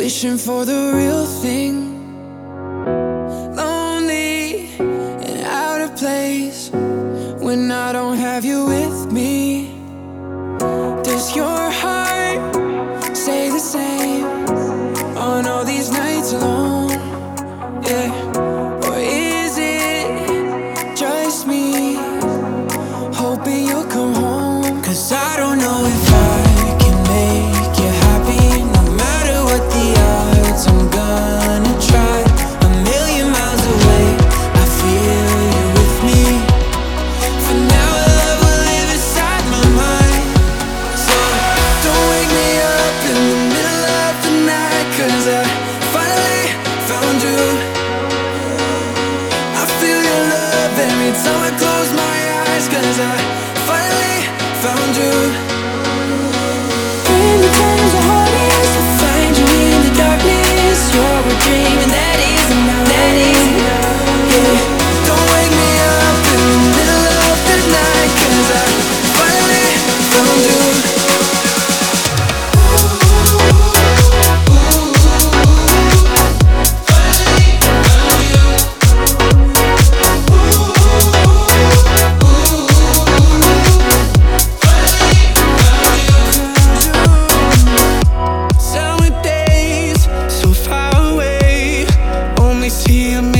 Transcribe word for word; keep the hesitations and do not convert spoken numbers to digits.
wishing for the real thing. Lonely and out of place when I don't have you with me. Does your heart say the same on all these nights alone? Yeah. Or is it just me hoping you'll come home? 'Cause I don't know if I can make you happy. No matter what the odds, I'm gonna try. A million miles away, I feel you with me. For now, our love will live inside my mind. So don't wake me up in the middle of the night, 'cause I finally found you. I feel your love every time I close my eyes, 'cause I finally found you. When the times are hardest, I find you in the darkness. You're a dream and that is enough, that is enough. Yeah. Don't wake me up in the middle of the night, 'cause I finally found you. Summer days so far away, only see 'em